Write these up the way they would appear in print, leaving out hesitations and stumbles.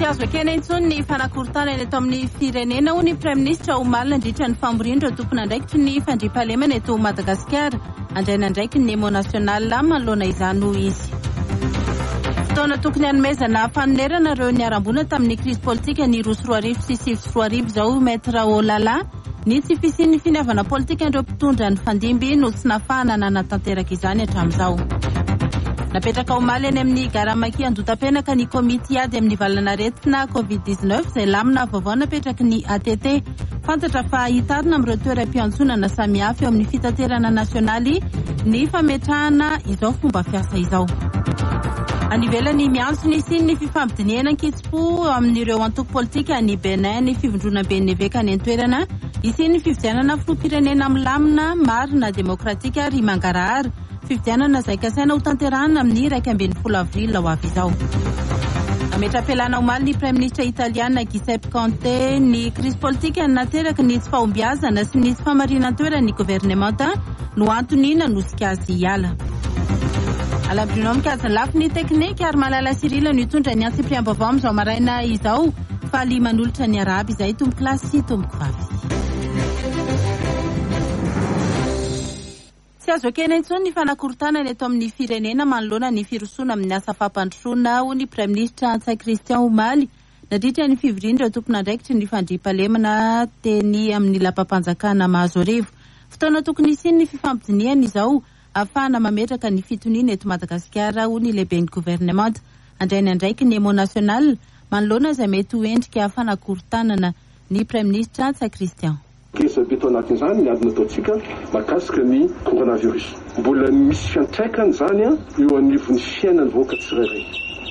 azo ekena intsony ny fanakorotana eto amin'ny firenena ho ny praiminisitra omaly nandritra ny famborindro tompona ndraikitry ny fandriampahalemana eto Madagasikara andraina ndraiky ny Emo National manoloana izany izy. Fotoana tokony hanomezana fanerana ireo niarambona tamin'ny krizy politika ny Roa sy Roarivo sy Sivy sy Roarivo izao Maître Olala ny tsy fisian'ny finiavana politika ireo mpitondra ny fandimby no tsy nafahana nanatanteraka izany hatramin'izao. Napetraka omaly eny amin'ny Garamaki andotam-penaka ny komity ady amin'ny valanaretina COVID-19 izay lamina vaovao napetraky ny ATT fantatra fa hitarina amin'ireo toeram-piantsonana samihafa eo amin'ny fitaterana nasionaly ny fametrahana izao fomba fiasa izao. Anivelany miantsona sy ny fifampidiniana ankitsipo amin'ireo antoko politika ny Benin ny fivondrona beneveka ny antoerana isy ny fividianana filoham-pirenena milamina marina demokratika ry mangarahara fividianana izay kasaina ho tanterahana amin'ny 1 avril ho avy izao. Ametra-pialana omaly ny praiminisitra italiana Giuseppe Conte ny krizy politika nateraka ny tsy fahombiazana sy ny tsy famarina toerana ny governemanta no antony nanosika azy hiala. Alabdinomy kazany lafo ny teknika ary malala Sirila ny hitondra ny antsipriam-baovao amin'izao maraina izao fa 5 manolotra ny Araba izay tomboko lasy sy tomboko vavy. Tsy azo ekena intsony ny fanakorotana eto amin'ny firenena manoloana ny firosoana amin'ny asa fampandrosoana ho ny praiminisitra Antsay Christian Omaly nandritra ny fivorindra tompona ndraikitry ny fandriampahalemana teny amin'ny lapam-panjakana Mahazorivo. Fotoana tokony isiany ny fifampidiniana izao afahana mametraka ny fitoniana eto Madagasikara ho ny lehiben'ny governemanta andraina ndraiky ny Emo National manoloana izay mety ho endrika fanakorontanana ny praiminisitra Antsay Christian. Kesa beto anatin'izany ny adina ataontsika mahakasika ny coronavirus. Mbola misy fiantraikany zany eo anivon'ny fiainan'ny vahoaka tsirairay.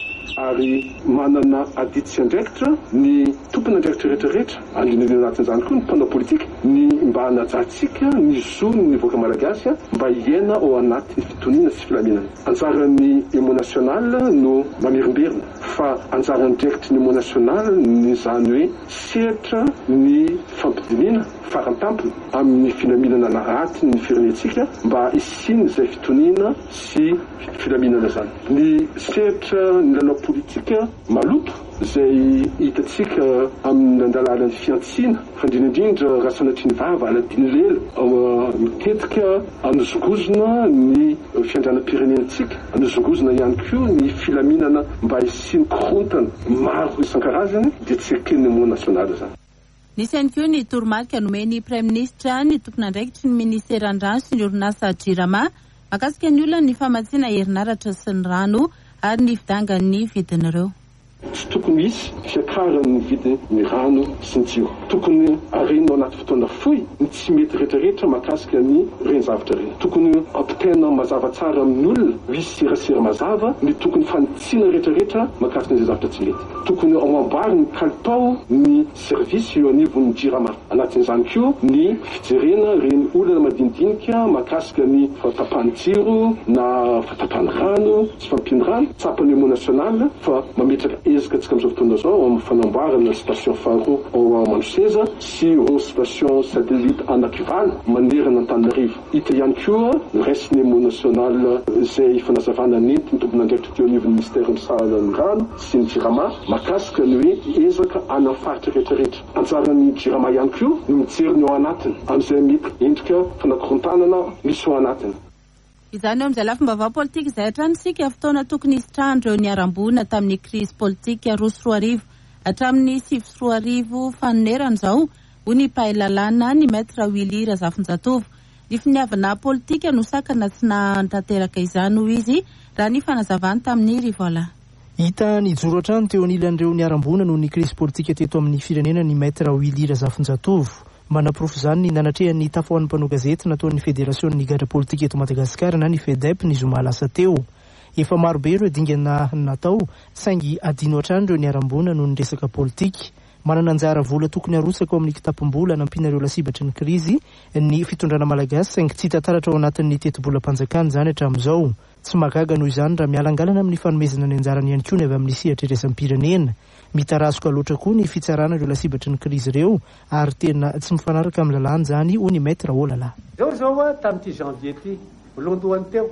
Ary manana adity sy andraikitra ny tompona andraikitra rehetrarehetra andrininy anatin'izany koa ny mpanao politika ny mba hanajantsika ny zon'ny ny vahoaka malagasy mba hiaina ao anatin'ny fitoniana sy filaminana. Anjaran'ny Emo National no mamerimberina fa anjaran'ny draikitry ny Emo National ny zany hoe sehatra ny fampidiniana farantampony amin'ny filaminana naratiny ny firenentsika mba isiny izay fitoniana sy filaminana zany. Ny sehatra ny lalao politika maloto izay hitatsika amin'ny andalalan'ny fiantsiana fandrinindrindra raha sanatry ny vava aladiny lela mitetika anozongozona ny fiandranam-pirenentsika anozongozona ihany koa ny filaminana mba isiny korontana maro isan-karazany dia tsy ekeny Emo National zany. Nisy ihany koa ny toromarika nomeny praiminisitra ny tompona ndraikitry ny ministeran-drano sy ny orinasa Jirama mahakasika ny olona ny famatsiana herinaratra sy ny rano ary ny fidangan'ny vidin'ireo. Tsy tokony misy fiakaran'ny vidin'ny rano sy ny jiro. Tokony arenao anaty fotoana fohy ny tsy mety rehetrarehetra mahakasika ny renizavatra reny. Tokony ampitaina mazava tsara amin'ny olona misy serasera mazava ny tokony fanitsiana rehetrarehetra mahakasika ny zavatra tsy mety. Tokony amamboarina kalitao ny servisy eo anivon'ny Jirama. Anatin'izany koa ny fijerena reny olona madinidinika mahakasika ny fatapahany jiro na fatapahany rano sy fampiny rano tsapan'ny Emo National fa mametraka ezaka tsika amin'izao fotoana zao amin'ny fanamboarana station faharoa ao Manoseza sy ireo station satellite anankivala manerana Antananarivo. Hita ihany koa ny resiny Emo National izay fanazavana nety ny tompona andraikitra teo anivon'ny ministère misahana ny rano sy ny Jirama mahakasika ny hoe ezaka ana faritra rehetrarehetra. Anjaran'ny Jirama ihany koa no mijeriny ao anatiny amin'izay mety endrika fanakorontanana misy ao anatiny. Izany eo amin'izay lafim-baovao politika izay hatramintsika fotoana tokony isitrandreo niarambona tamin'ny krizy politika Roa sy Roarivo hatramin'ny Sivy sy Roarivo fanonerana izao ho ny mpahalalana ny Maître Willy Razafindratovo. Ny finiavana politika no sakana tsy natanteraka izany ho izy raha ny fanazavany tamin'ny Rivola. Hita ny joro hatrany teo anilan'ireo niarambona noho ny krizy politika teto amin'ny firenena ny Maître Willy Razafindratovo. Manaprofo izany ny nanatrehan'ny tafahoan'ny mpanao gazety nataon'ny federasiony gadra politika eto Madagasikara na ny FEDEP ny zoma lasa teo. Efa marobe ireo dingana natao saingy adino hatrany ireo niarambona noho ny resaka politika. Manana anjara vola tokony arotsaka ao amin'ny kitapom-bola nampiana ireo lasibatry ny krizy ny fitondrana malagasy saingy tsy hitantaratra ao anatin'ny teti-bola-panjakana zany hatramin'izao. Tsy mahagaga noho izany raha mialangalana amin'ny fanomezana ny anjarany ihany koa ny avy amin'ny sehatra iraisam-pirenena. Mitarasoka loatra koa ny fitsarana ireo lasibatry ny krizy ireo ary tena tsy mifanaraka amin'ny lalàna zany ho ny Maître Olala. Zao tamin'ity janvier ty voalohandohany teo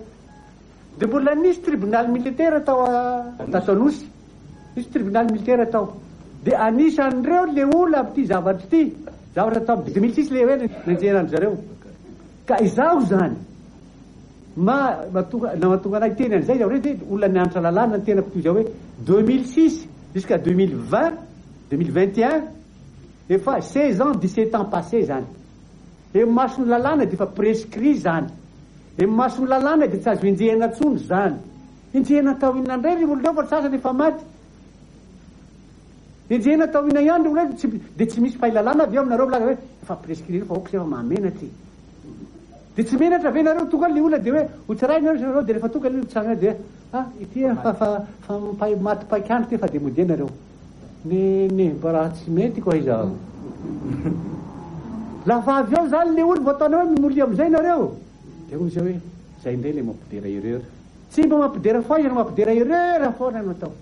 dia mbola nisy tribunal militaire tao Tasanosy, nisy tribunal militaire tao dia anisan'ireo le olona amin'ity zavatra ity zavatra tao amin'ny 2006 le hoe nanjeran'ny zareo ka izaho zany mahatonga anay teny an'izay zaho rety olona nianatra lalàna ny tena mpitoy zao hoe 2006 jusqu'à 2020 2021 efa 16 ans 17 ans passé zany e masony lalàna dia efa prescrit zany e masony lalàna dia tsy azo enjehana tsony zany enjehana tao inona indray ry olonao fa sasany efa maty enjehana tao inona ihany ry olona dia tsy misy fahilalàna avy eo aminareo milaza hoe efa prescrit fa oka efa mamena ty dia tsy menatra ve nareo tonga le olona dia hoe hotsiray nareo dia rehefa tonga le tsagna dia ity fa maty paikandro ty fa dia modena nareo ne mba raha tsy mety koa izaho lafa avy eo zany le olo voataonao hoe mimoly amin'izay nareo dia hoy zay hoe zay indray le mampidera erreur tsy mba mampidera foizana mampidera erreur foana no atao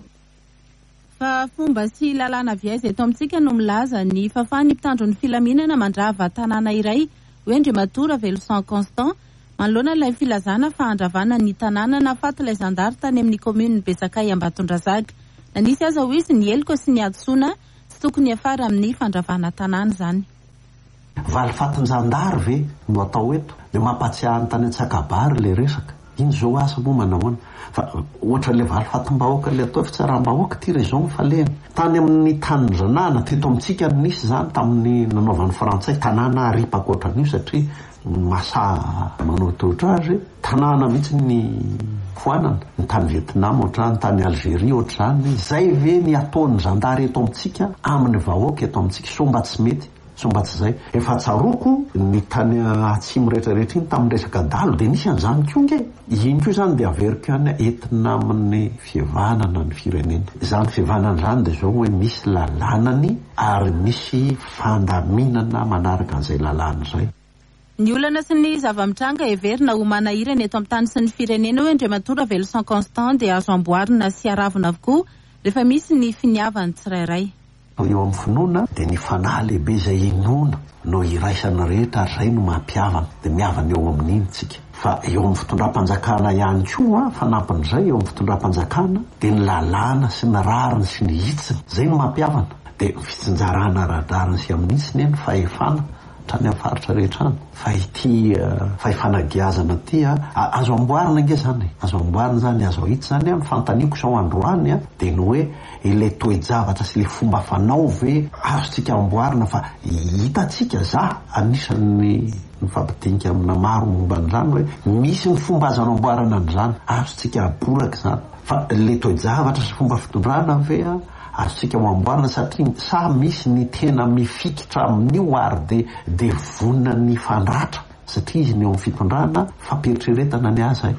fa fomba sy lalàna viaiza eto amintsika no milaza ny fafany mpitandro ny filaminana mandrava tanàna iray hoe Andriamatora Velosan Constant manoloana ilay filazana fa handravana ny tanàna nafaty ilay zandary tany amin'ny commune Besakay Ambatondrazaka. Nanisy aza ho izy ny heloka sy ny adosoana tsy tokony afara amin'ny fandravana tanàna zany. Valifatin-jandary ve no atao eto dia mampatsiahy ny tany Antsakabary le resaka iny zao asa moa manahoana fa ohatra le valifatim-bahoaka le atao fitsaram-bahoaka ty re zao mifalena tany amin'ny tanindranana teto amintsika nisy zany tamin'ny nanaovan'ny frantsay tanàna aripako ohatran'io satria masa manao toetrazy tanàna mihitsy ny foanana ny tany Vietnam ohatran ny tany Algérie ohatrany zay ve ny ataon'ny zandary eto amintsika amin'ny vahoaka eto amintsika somba tsy mety somba tsy zay efa tsaroko ny tany atsimo rehetrarehetra iny tamin'ny resaka dalo dia nisy an'izany koa nge iny koa zany dia averiko ihany entina amin'ny fihavanana ny firenena zany fihavanana zany dia zao hoe misy lalànany ary misy fandaminana manaraka an'izay lalàna zay. Ny olana sy ny zava-mitranga heverina ho manahirana eto amin'ny tany sy ny firenena hoe Andriamatora Velosan Constant dia azo amboarina sy aravina avokoa rehefa misy ny finiavany tsirairay. Eo amin'ny finoana dia ny fanahy lehibe izay inoana no iraisana rehetra ary zay no mampiavana dia miavana eo amin'iny tsika fa eo amin'ny fitondram-panjakana ihany koa fanampin'izay eo amin'ny fitondram-panjakana dia ny lalàna sy ny rariny sy ny hitsiny zay no mampiavana dia fitsinjarana radariny sy amin'ny hitsiny eny fahefana trany amin'ny faritra rehetra any fa ity fahefanagiazana ty azo amboarina nge zany azo amboarina zany azo hitsy zany ny fantaniako sao androany dia ny hoe ilay toe-javatra sy ilay fomba fanao ve azotsika amboarina fa hitatsika za anisan'ny mifampidinika amina maro momba an'izany hoe misy ny fomba azano amboarana an'izany azotsika aboraka zany fa ilay toe-javatra sy fomba fitondrana ve azotsika mamboarina satria sa misy ny tena mifikitra amin'io ary dia vonina ny fandratra satria izy ny eo amin'ny fitondrana fampieritriretana ny aza.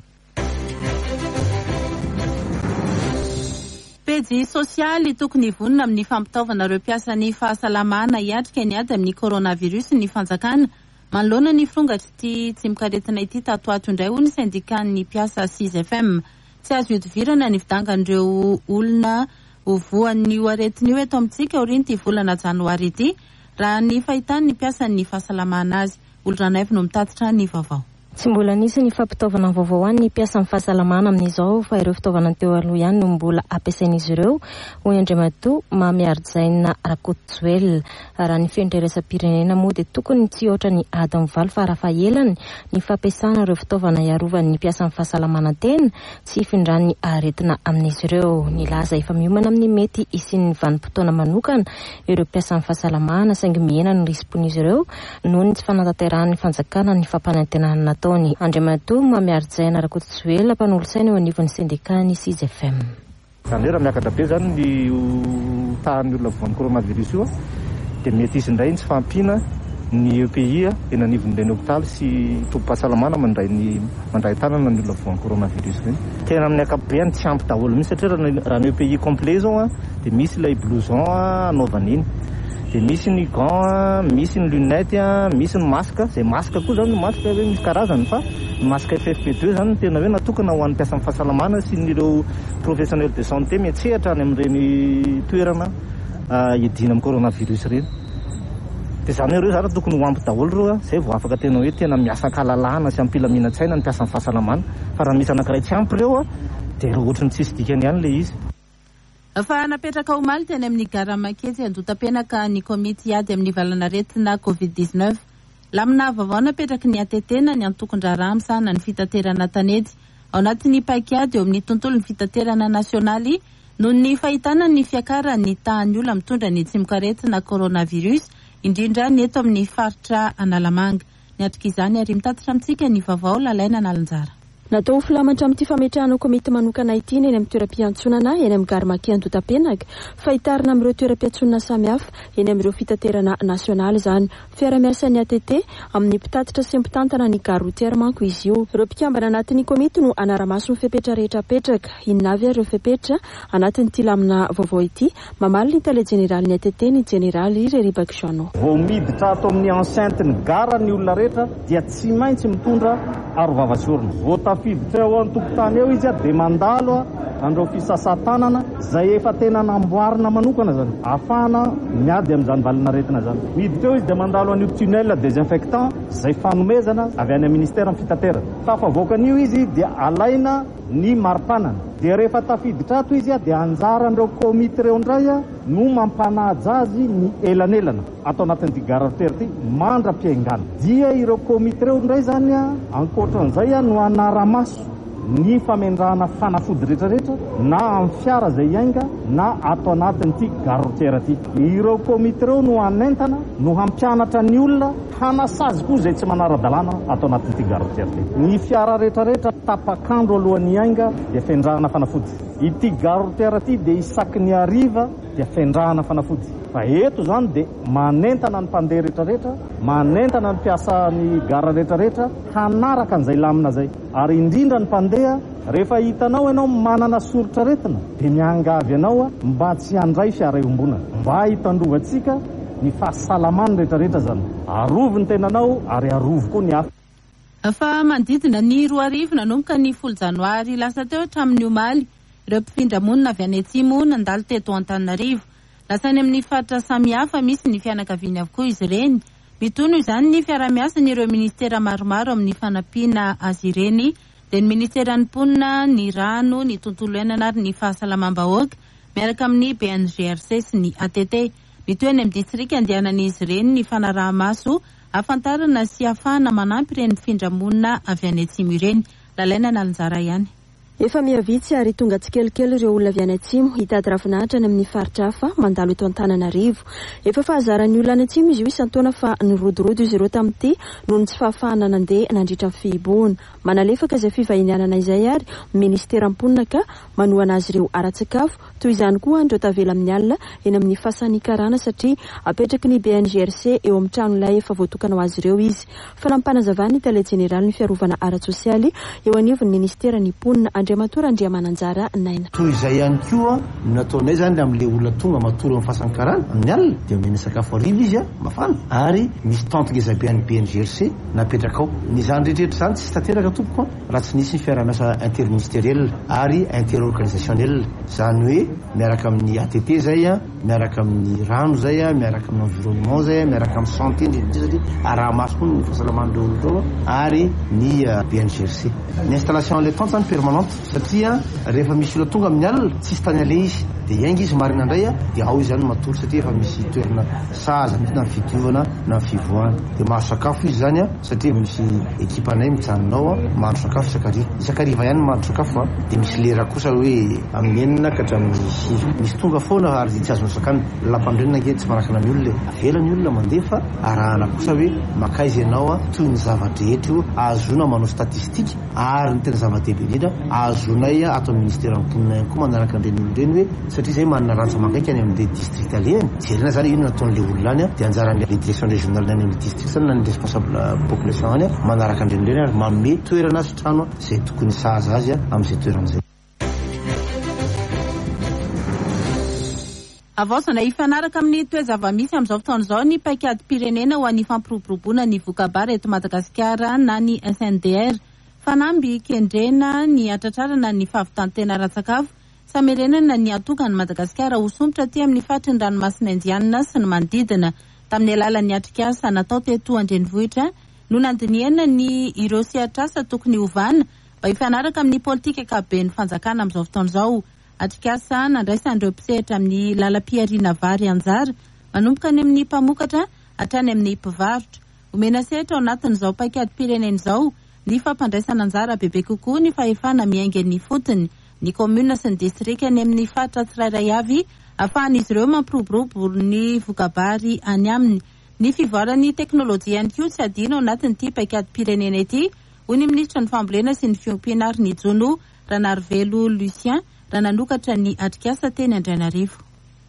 Pejy sosialy tokony vonina amin'ny fampitaovana ireo mpiasa ny fahasalamana hiatrika ny ady amin'ny coronavirus ny fanjakana manoloana ny frongatry ity tsy mikaretina ity tatoato indray ho ny syndicat-ny mpiasa 6FM tsy azo idivirana ny vidangan'ireo olona voan'ny aretiny io eto amintsika oriny ty volana janoary ity raha ny fahitany mpiasa ny fahasalamana azy. Olondranaivy no mitatitra ny vaovao. Tsy mbola nisy ny fampitaovana vaovao any ny mpiasa amin'ny fahasalamana amin'izao fa ireo fitaovana teo aloha ihany no mbola ampiasain'izy ireo hoy Andriamato Mamiardzaina Rakotoel raha ny fendreresa-pirenena moa dia tokony tsy ohatra ny ady mivalo fa raha fahelany ny fampiasana ireo fitaovana hiarovan'ny mpiasa amin'ny fahasalamana tena tsy hifindran'ny aretina amin'izy ireo. Ny laza efa miomana amin'ny mety isin'ny vanim-potoana manokana ireo mpiasa amin'ny fahasalamana saingy mihena ny rispon'izy ireo noho ny tsy fanatanterahany fanjakana ny fampanantenana natao. Andriamato Mamiardzaina Rakotoel mpanolo saina eo anivon'ny syndicat-ny 6FM. Zany hoe raha miakatra be zany ny tahan'ny olona voan'ny coronavirus io dia mety izy indray tsy fampiana ny EPI eny anivon'ireny hôpitaly sy tobim-pahasalamana mandray tanana ny olona voan'ny coronavirus reny. Tena amin'ny akapobeany tsy ampy daholo mihitsy satria raha ny EPI complet zao dia misy ilay blouson anaovana iny dia misy ny gant, misy ny lunette, misy ny masque. Izay masque koa zany ny masque hoe misy karazany fa ny masque FFP2 zany tena hoe natokana ho an'ny mpiasa amin'ny fahasalamana sy nireo professionnel de santé miantsehatra any amin'ireny toerana iadina amin'ny coronavirus ireny. Dia zany hoe ireo zany tokony ho ampy daholo ireo izay vao afaka tena hoe tena miasa kalalahana sy ampilaminantsaina ny mpiasa amin'ny fahasalamana fa raha misy anankiray tsy ampy ireo dia ireo ohatrany tsisy dikany ihany ilay izy. Fa napetraka omaly teny amin'ny Garamakety andotam-penaka ny komity ady amin'ny valanaretina COVID-19. Lamina vaovao napetraky ny atetena ny antokon-draharaha misahana ny fitaterana tanety ao anatin'ny paikady eo amin'ny tontolon'ny fitaterana nasionaly noho ny fahitana ny fiakaran'ny tahan'ny olona mitondra ny tsimikaretina coronavirus indrindra ny eto amin'ny faritra Analamanga. Ny atrik'izany ary mitatitra amintsika ny vaovao lalaina nalanjara. Natao filamatra amin'ity fametrahana komity manokana ity eny amin'ny toeram-piantsonana eny amin'ny Garamakety andotam-penaka fahitarina amin'ireo toeram-piantsonana samihafa eny amin'ireo fitaterana nasionaly izany. Fiara-miasa ny ATT amin'ny mpitatitra sy mpitantana ny gare routière manko izy io. Ireo mpikambana anatin'ny komity no anara-maso ny fepetra rehetra petraka. Inona avy ireo fepetra anatin'ity lamina vaovao ity mamaly ny tele jeneraly ny ATT ny jeneraly Reribaky Jeannot. Vao miditra ato amin'ny enceinte ny gara ny olona rehetra dia tsy maintsy mitondra arovava sy orona. Fiditra eo an-tokotany eo izy dia mandalo andreo fisasan-tanana izay efa tena namboarina manokana zany ahafahana miady amin'izany valanaretina zany. Miditra eo izy dia mandalo an'io tunnel désinfectant izay fanomezana avy any ministère ny fitaterana. Tafavoakan'io izy dia alaina ny maripanana dia rehefa tafiditra ato izy dia anjaran'ireo komity ireo indray no mampanaja azy ny elanelana ato anatin'ity gare routière ity mandra-piaingana. Dia ireo komity ireo indray zany ankoatran'izay no anara-maso ny famendrahana fanafody rehetrarehetra na amin'ny fiara izay iainga na ato anatin'ity gare routière ity. Ireo komity ireo no anentana no hampianatra ny olona hanasazy koa izay tsy manara-dalàna ato anatin'ity gare routière ity. Ny fiara rehetrarehetra tapakandro alohan'ny iainga dia fendrahana fanafody. Ity gare routière ity dia isaky ny hariva dia fendrahana fanafody. Fa eto zany dia manentana ny mpandeha rehetrarehetra, manentana ny mpiasa ny gara rehetrarehetra hanaraka an'izay lamina zay. Ary indrindra ny mpandeha rehefa hitanao ianao manana soritra retina dia miangavy ianao mba tsy handray fiara iombonana, mba hitandrovantsika ny fahasalamany rehetrarehetra zany. Arovo ny tenanao ary arovo koa ny hafa. Fa manodidina ny 2 arivo nanomboka ny 10 janoary lasa teo hatramin'ny omaly ireo mpifindra monina avy any atsimo nandalo teto Antananarivo. Lasany amin'ny faritra samihafa misy ny fianakaviany avokoa izy ireny. Mitono izany ny fiara-miasa ny ireo ministera maromaro amin'ny fanampiana azy ireny dia ny ministeran'ny mponina, ny rano, ny tontolo iainana ary ny fahasalamam-bahoaka miaraka amin'ny BNGRC sy ny ATT. Mitoy any amin'ny distrika andehanan'izy ireny ny fanaraha-maso ahafantarana sy ahafahana manampy ireny mpifindra monina avy any atsimo ireny. Lalaina nalanjara ihany. Efa miavitsy ary tonga tsikelikely ireo olona avy any atsimo hitady ravinahitra any amin'ny faritra hafa mandalo eto Antananarivo. Efa fahazaran'ny olona any atsimo izy io isan-taona fa nirodorodo izy ireo tamin'ity noho ny tsy fahafahana nandeha nandritra ny fihiboana. Manalefaka izay fivahinianana izay ary ministera mponina ka manohana azy ireo ara-tsakafo toy izany koa andreo tavela amin'ny alina eny amin'ny fasanikarana satria apetraky ny BNGRC eo amin'ny trano ilay efa voatokana ho azy ireo izy. Fanampanazavany ny tele jeneraly ny fiarovana ara-tsosialy eo anivon'ny ministera ny mponina Andriamatora Andriamananjara naina. Toy izay ihany koa nataonay zany amin'le olona tonga matory amin'ny fasankarana amin'ny alina dia omena sakafo arivo izy mafana ary misy tante ngezabe any BNGRC napetraka ao. Ny zany rehetrarehetra zany tsy tanteraka tompoko raha tsy nisy ny fiara-miasa interministériel ary interorganisationnel. Zany hoe miaraka amin'ny ATT zay miaraka amin'ny rano zay miaraka amin'ny environnement zay miaraka amin'ny santé satria araha-maso koa ny fahasalaman'ireo olona ary ny BNGRC. Ny installation allaitante zany permanente satria rehefa misy olona tonga amin'ny alina tsisy tany ale izy dia iainga izy marina indray dia ao izy zany matory satria efa misy toerana saza misy na fidiovana na fivoahana dia mahazo sakafo izy zany satria misy ekipanay mijanonao mahandro sakafo isakariva ihany mahandro sakafo dia misy lera kosa hoe amin'ny enina ka hatramin'ny 6 misy tonga foana ary tsy azony sakany lampandrenina nge tsy manakana ny olona avela ny olona mandefa arahana kosa hoe makaizy ianao toy ny zavadrehetra io ahazona manao statistika ary ny tena zava-dehibe indrindra ahazonay ato amin'ny ministera mponina koa manaraka an'ireny olona ireny hoe satria zay manana rantsa mankaika any amin'le district aleny jerena zany ino nataon'le olona any dia anjaran'le direction régionale any amin'ny district zany na ny responsable population any manaraka an'ireny ireny ary manome toerana sy trano zay tokony sahaza azy amin'izay toerana zay. Avaosana ifanaraka amin'ny toe-zava-misy amin'izao fotoana izao ny paikady pirenena ho an'ny fampiroboroboana ny vokabara eto Madagasikara na ny SNDR. Fanamby kendrena ny atratrarana ny fahavitantena ara-tsakafo samerenana ny atokany Madagasikara ho sombotra aty amin'ny fatry ny ranomasina Indiana sy ny manodidina. Tamin'ny alalan'ny atrikasa natao teto Andrenivohitra no nandiniana ny ireo sehatrasa tokony hovana mba hifanaraka amin'ny politika akaben'ny fanjakana amin'izao fotoana izao. Atrikasa nandraisan'ireo mpisehatra amin'ny lalam-piariana vary anjara manomboka any amin'ny mpamokatra hatrany amin'ny mpivarotra. Omena sehatra ao anatin'izao paikadym-pirenena izao ny fampandraisana anjara bebe kokoa ny fahefana miaingan'ny fotony ny komuna sy ny distrika any amin'ny faritra tsirairay avy ahafahan'izy ireo mampiroborobo ny vokabary any aminy. Ny fivoaran'ny teknôlôjia ihany koa tsy adino ao anatin'ity paikadym-pirenena ity, hoy ny ministra ny fambolena sy ny fiompianariny Jono Ranarivelo Lucien raha nanokatra ny Atrikasa teny Andrainarivo.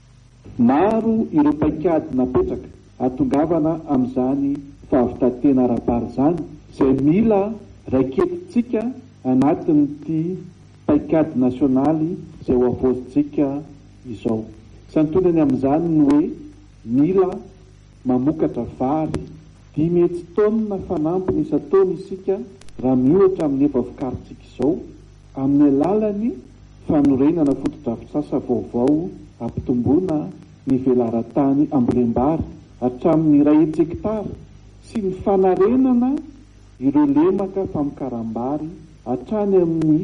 Maro ireo paikady napetraka atongavana amin'izany fahavitatena ara-bary izany izay mila raiketintsika anatin'ity paikady nasionaly izay ho avozintsika izao. Santonany amin'izany ny hoe mila mamokatra vary 10 taonina fanampiny isa-taona isika raha miohatra amin'ny efa vokarintsika izao amin'ny alalany fanorenana foto-drafitrasa vaovao ampitomboana ny velaran-tany ambolem-bary hatramin'ny 1 hektara sy ny fanarenana ireo lemaka famokaram-bary hatrany amin'ny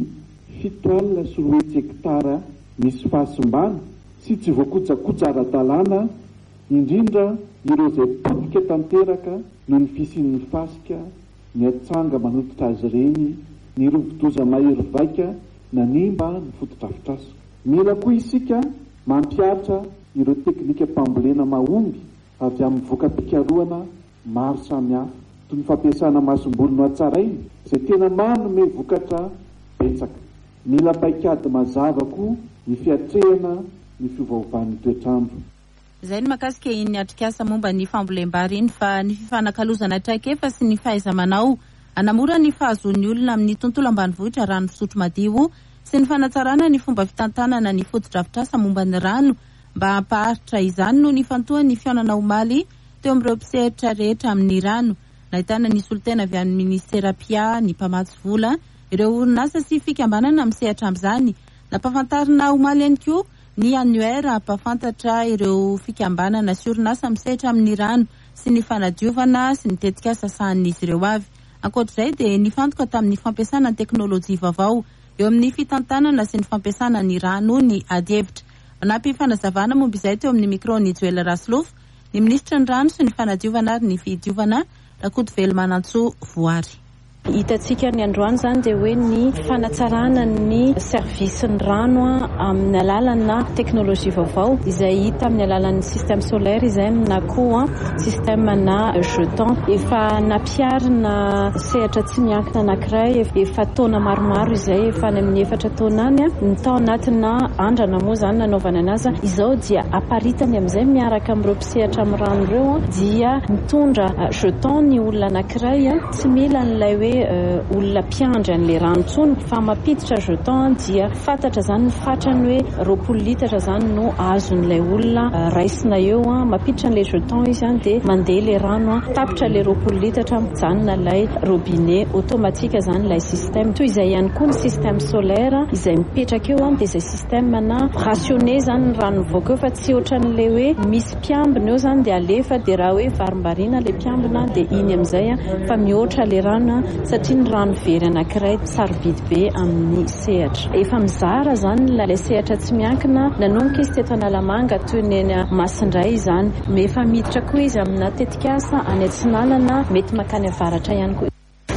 7 sy 8 hektara misy fahasimbana sy tsy voakojakoja ara-dalàna indrindra ireo izay potika tanteraka no ny fisian'ny fasika ny atsanga manototra azy ireny ny rovidoza mahery vaika nanimba ny foto-drafitrasa. Mila koa isika mampiatra ireo teknika mpambolena mahomby avy amin'ny voka-pikarohana maro samihafa toy ny fampiasana masom-bolo no hatsarainy izay tena manome vokatra betsaka. Mila paikady mazava koa ny fiatrehana ny fiovaovan'ny toetrandro. Izay ny makasika iny Atrikasa momba ny fambolem-bary iny fa ny fifanakalozana traikefa sy ny fahaiza-manao anamora ny fahazon'ny olona amin'ny tontolo ambanivohitra rano fisotro madio sy ny fanatsarana ny fomba fitantanana ny foto-drafitrasa momba ny rano mba hampaharitra izany no nifantohan'ny fihaonana omaly teo amin'ireo mpisehatra rehetra amin'ny rano. Nahitana ny solitena avy amin'ny ministera PIA, ny mpamatsy vola, ireo orinasa sy fikambanana misehatra amin'izany. Nampafantarina omaly ihany koa ny annuaire ampafantatra ireo fikambanana sy orinasa misehatra amin'ny rano sy ny fanadiovana sy ny tetika sasahan'izy ireo avy. Ankoatr'izay dia nifantoka tamin'ny fampiasana ny teknôlôjia vaovao eo amin'ny fitantanana sy ny fampiasana ny rano ny ady-hevitra. Manampy fanazavana momba izay teo amin'ny micro-ny Joel Raslof, ny ministra ny rano sy ny fanadiovana ary ny fidiovana Rakotovelo Manantso Voary. Hitantsika ny androany zany dia hoe ny fanatsarana ny service-ny rano amin'ny alalana teknôlôjia vaovao izay hita amin'ny alalan'ny système solaire izay na koa système na jeton. Efa nampiarina sehatra tsy miankina anankiray efa taona maromaro izay efa any amin'ny 4 taona any ny tao anatina andrana moa zany nanaovana anazy izao dia aparitany amin'izay miaraka amin'ireo mpisehatra amin'ny rano ireo dia mitondra jeton ny olona anankiray tsy mila n'ilay hoe olona mpiandry an'ilay rano tsony fa mampiditra jeton dia fantatra zany ny fatrany hoe 20 litatra zany no azon'ilay olona raisina eo mampiditra an'ilay jeton izy dia mandeha ilay rano tapitra ilay 20 litatra mijanona ilay robinet automatika zany ilay système. Toy izay ihany koa ny système solaire izay mipetraka eo dia izay système na rationné zany ny rano mivoaka eo fa tsy ohatran'ilay hoe misy mpiambina eo zany dia alefa dia raha hoe varimbarina ilay mpiambina dia iny amin'izay fa mihoatra ilay rano satria ny rano very anankiray sarobidy be amin'ny sehatra. Efa mizara zany ilay sehatra tsy miankina nanomboka izy teto Analamanga toy ny Masindray izany efa miditra koa izy amina Tetikasa any Atsinalana mety makany avaratra ihany koa.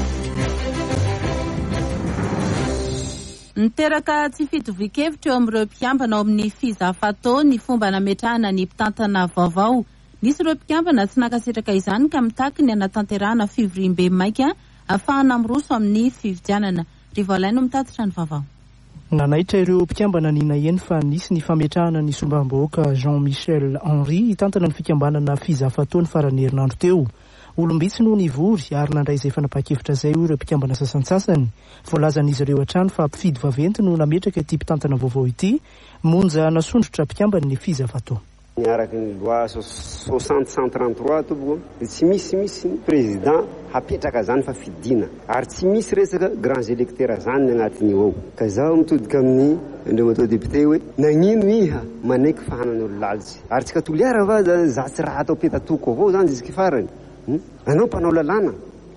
Niteraka tsy fitovian-kevitra eo amin'ireo mpiambana ao amin'ny fizafatao ny fomba nametrahana ny mpitantana vaovao. Nisy ireo mpiambana tsy nankasitraka izany ka mitaky ny anatanterahana fivoriam-be maika ahafahana miroso amin'ny fividianana. Rivalaino mitatitra ny vaovao. Nanaitra ireo mpikambana ny naeny fa nisy ny fametrahana ny sombam-bahoaka Jean-Michel Henry hitantana ny fikambanana fizafatao ny farany herinandro teo. Olombitsy no nivory ary nandray izay fanapa-kevitra izay ireo mpikambana sasantsasany. Voalazan'izy ireo hatrany fa mpifidy vaventy no nametraka ity mpitantana vaovao ity monja nasondrotra mpikambana ny fizafatao. Niaraka ny loi 60-133 toboa tsy misy président hapetraka zany fa fidina ary tsy misy resaka grands électeurs zany agnatiny ao ka zaho mitodika amin'ny andreo atao député hoe nagnino iha manaiky fahanany olo lalitsy ary tsika toliara va za tsy raha atao petatoko avao zany izy farany anao mpanao lalàna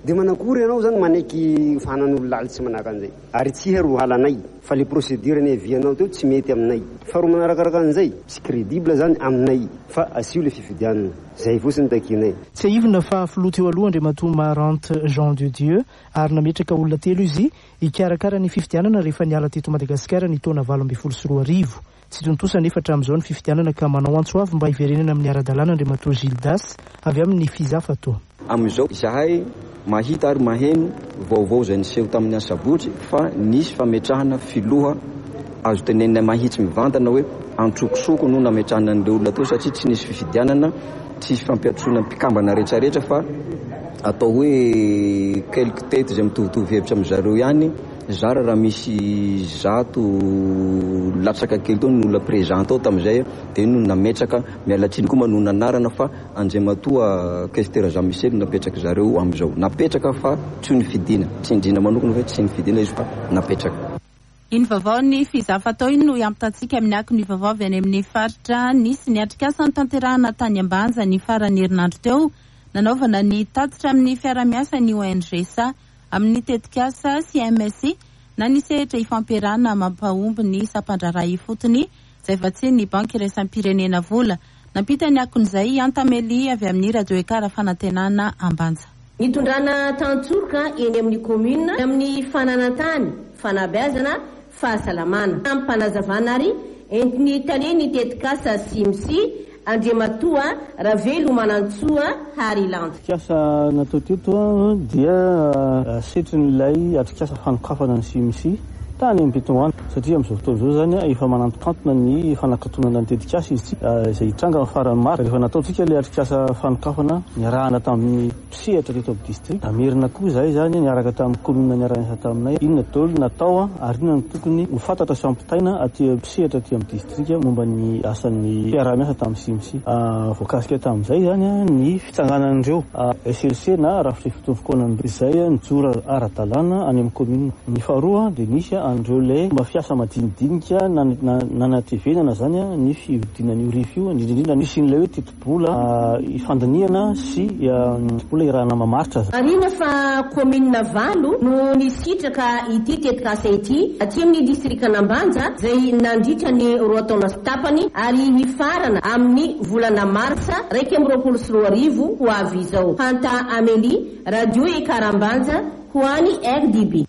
dia manakory ianao zany manaiky fanan'olo laly tsy manaka an'izay ary tsy hero halanay fa le procédure ny avianao teo tsy mety aminay fa ro manarakaraka an'izay tsy crédible zany aminay fa asio le fifidianana zay fotsiny takinay. Tsy aivina fa filoha teo aloha Andriamatoa Marante Jean de Dieu ary nametraka olona telo izy hikarakara ny fifidianana rehefa niala teto Madagasikara ny taona 2024. Tsy tontosa nefa hatramin'izao ny fifidianana ka manao antsoavy mba hiverenana amin'ny ara-dalàna Andriamatoa Gildas avy amin'ny fizafa toa. Amin'izao izahay mahita ary maheno vaovao izay niseho tamin'ny asabotsy fa nisy fametrahana filoha azo tenenina mahitsy mivantana hoe antsokosoko no nametrahana an'ireo olona teo satria tsy nisy fifidianana, tsisy fampiatrona mpikambana rehetrarehetra fa atao hoe quelque tête izay mitovitovy hevitra amin'izareo ihany. Zara raha misy zato latsaka kely tao ny olona présent tao tamin'izay dia no nametraka mialatsiny koa manona anarana fa Andriamatoa Questeur Jean Michel napetraka zareo amin'izao. Napetraka fa tsy nifidina, tsy indrina manokana hoe tsy nifidina izy fa napetraka. Iny vaovao ny fizafa tao iny no iampitatsika amin'ny ako ny vaovao avy any amin'ny faritra nisy niatrikasa ny tanterahana tany Ambanja ny farany herinandro teo nanaovana ny tatitra amin'ny fiara-miasa ny ONG-SA amin'ny tetikasa sy MSC na ny sehatra ifampiarana mampahomby ny sampandraray fotony izay vatsy ny banky iraisam-pirenena vola nampita ny akon'izay Antameli avy amin'ny radio ekara fanantenana Ambanja. Nitondrana tantsoroka eny amin'ny commune amin'ny fananantany fanabeazana fahasalamana ampanazavana ary entiny tany ny tetikasa simsi Andriamatoa Ravelo Manantsoa Hariland. Atrikasa natao teto dia setrin'ilay atrikasa fanokafana ny simsi tany amin'ny Betongoana satria amin'izao fotoana izao zany efa manantokantona ny fanakatonana ny tetikasa izy izay hitranga amin'ny farany maro. Rehefa nataontsika ilay atrikasa fanokafana niarahana tamin'ny mpisehatra teto amin'ny district amerina koa izay zany niaraka tamin'ny commune niarahana taminay inona daholo natao ary inona no tokony ho fantatra sy ampitaina aty mpisehatra aty amin'ny district momba ny asan'ny fiara-miasa tamin'ny simsi. Voakasika tamin'izay zany ny fitsanganan'ireo SLC na rafitra fitovokoana izay nijora ara-dalàna any amin'ny commune. Ny faharoa dia nisy andreo le mba fiasa madinidinika nanatevenana zany ny fividinan'io rivo io indrindrindrindra nisy n'ilay hoe tetibola ifandaniana sy tetibola irahana mamaritra. Marina fa commune Valo no nisitraka ity tetikasa ity aty amin'ny district Ambanja izay nandritra ny roa taona sy tapany ary nifarana amin'ny volana Marsa 2024 ho avy izao. Hanta Ameli, radio ekara Ambanja ho any RDB.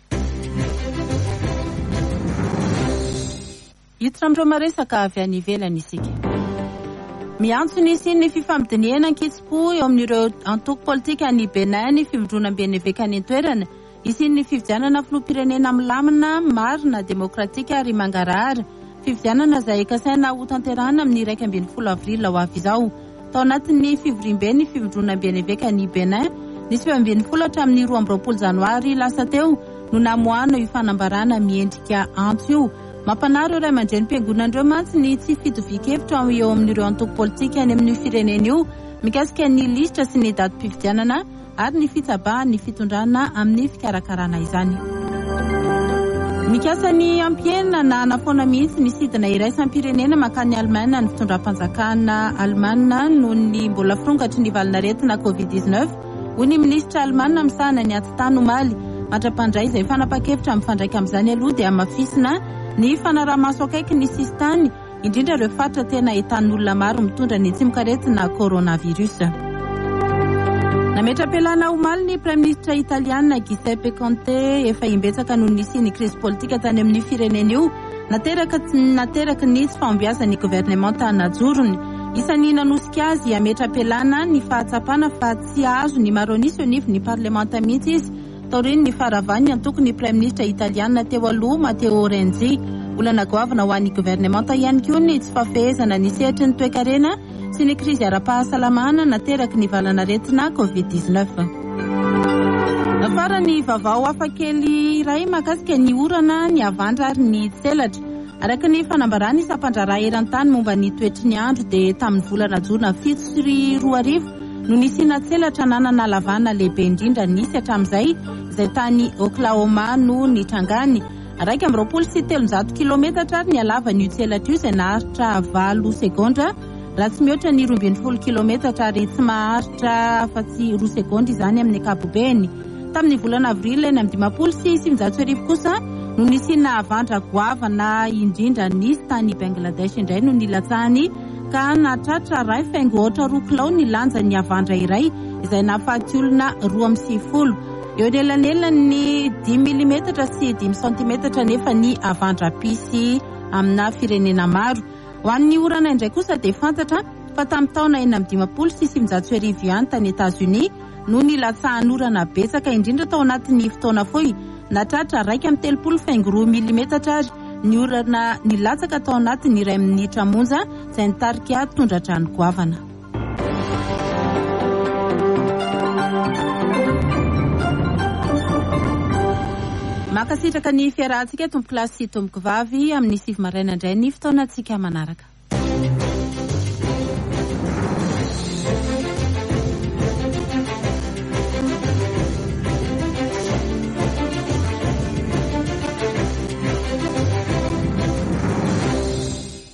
Hitra amindreo maresaka avy any ivelany isika. Miantso nisy ny fifampidiniana ankitsipo eo amin'ireo antoko politika ny Benin ny fivondrona Beneveka ny toerana isin'ny fividianana filoham-pirenena milamina marina demokratika ary mangarahara. Fividianana izay kasaina ho tanterahana amin'ny 20 avril ho avy izao. Tao anatin'ny fivoriam-be ny fivondrona Beneveka ny Benin nisy 20 hatramin'ny 12 janoary lasa teo no namoahana io fanambarana miendrika antso io. Mampanaro iray aman-dreny mpiangonan'ireo mantsy ny tsy fitovian-kevitra eo amin'ireo antoko politika any amin'ny firenena io mikasika ny lisitra sy ny datim-pifidianana ary ny fitsabahana ny fitondrana amin'ny fikarakarana izany. Mikasa ny ampienina na anafoana mihitsy ny sidina iraisam-pirenena makany Alemana ny fitondram-panjakana Alemana noho ny mbola firongatry ny valinaretina COVID-19 hoy ny minisitra Alemana misahana ny atitany omaly matrapandray izay fanapa-kevitra mifandraika amin'izany aloha dia mafisina ny fanaraha-maso akaiky ny sistany indrindra ireo fatra tena etan'olona maro mitondra ny tsimikaretina coronavirus. Nametra-pialana omaly ny Prime Ministre Italiana Giuseppe Conte efa imbetsaka noho nisy ny crise politika tany amin'ny firenena io nateraka ny tsy fambiasa ny gouvernement najorony. Isan'ny nanosika azy ametra-pialana ny fahatsapana fa tsy azo ny maronisy eo nivy ny parlemanta mihitsy izy. Tauriny ny faravany antoko ny Prime Ministre Italiana teo aloha Matteo Renzi olana goavana ho an'ny gouvernement ihany koa ny tsy fafehezana ny sehatry ny toe-karena sy ny krizy ara-pahasalamana nateraky ny valanaretina COVID-19. Farany vaovao hafakely iray mahakasika ny orana ny avandra ary ny tselatra. Araka ny fanambarany sampandraraha eran-tany momba ny toetry ny andro dia tamin'ny volana Jona 7 sy 2 no nisina tselatra nanana lavana lehibe indrindra nisy hatramin'izay izay tany Oklahoma no nitrangany. 123 kilometatra ny halavany io tselatra io izay naharitra 7 segondra raha tsy mihoatra ny 12 kilometatra ary tsy maharitra afa-tsy 2 sekondy izany amin'ny ankapobeny. Tamin'ny volana avrila 2025 kosa no nisina avandra goavana indrindra nisy tany Bangladesh indray no nilatsahany ka natratra 2.4 kilao ny lanja ny avandra iray izay nahafaty olona 20. Eo anelanelany 10 mm sy 10 cm nefa ny avandra pisy amina firenena maro. Ho an'ny orana indray kosa dia fantatra fa tamin'ny taona 1950 ihany tany États-Unis no nilatsahan'ny orana betsaka indrindra tao anatin'ny fotoana fohy. Natratra 1.3 mm ary ny orana nilatsaka tao anatin'ny 2 minitra monja izay nitarika tondra-drano goavana. Makasitraka ny fiarahantsika tompo kilasy sy tompo vavy amin'ny 7 maraina indray ny fotoana antsika manaraka.